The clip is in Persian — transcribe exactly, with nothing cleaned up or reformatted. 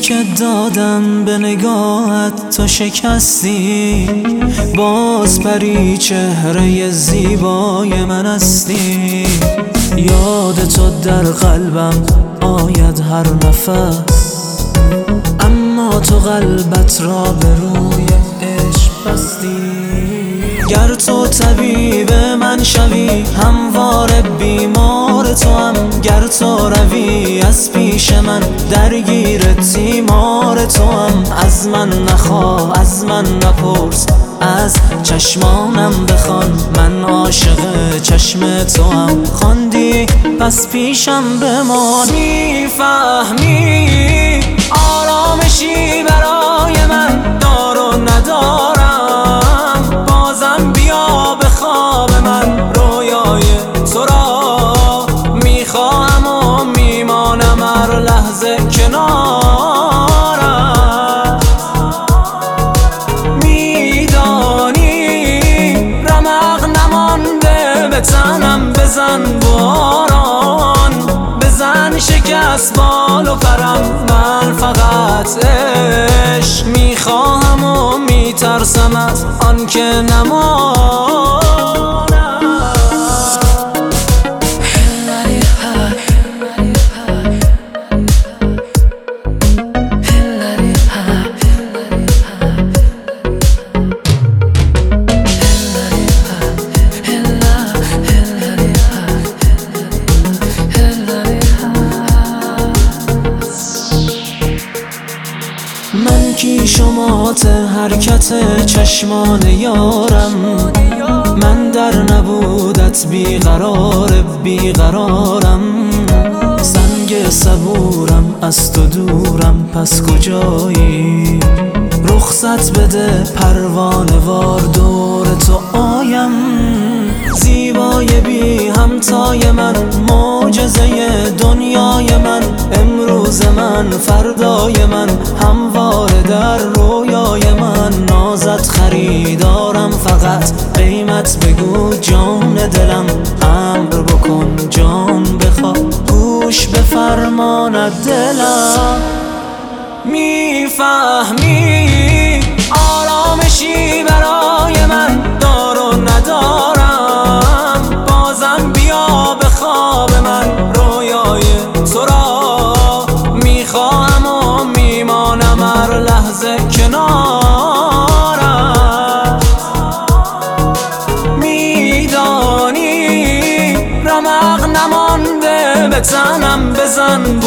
که دادم به نگاهت تو شکستی، باز پری چهره زیبای من هستی. یاد تو در قلبم آید هر نفس، اما تو قلبت را به روی عشق بستی. گر تو طبیب من شوی همواره بیمار تو هم، گر تو روی از پیش من درگیر تیمار تو هم. از من نخواه از من نپرس، از چشمانم بخوان من عاشق چشم تو هم. خواندی پس پیشم بمان، میفهمی آرامشی برای من دار و ندارم. بازم بیا به خواب من، رویای تو را میخواهم و میمانم هر لحظه کنارت. میدانی رمق نمانده به تنم، بزن باران بزن شکست بال و پرم. من فقط عشق میخواهم و میترسم از آن که نمانم. من کی شمات حرکت چشمان یارم، من در نبودت بیقرار بیقرارم. سنگ صبورم از تو دورم پس کجایی، رخصت بده پروانه وار دور تو آیم. زیبای بی همتای من، معجزه دنیای من، امروز من فردای من، همواره در رویای من. نازت خریدارم فقط قیمت بگو جان دلم، امر بکن جان بخواه گوش به فرمانت دلم. میفهمی آرامشی برای من دار و ندارم. بازم بیا به خواب من، رویای تو را میخواهم و میمانم هر لحظه کنارت. میدانی رمق نمانده به تنم، بزن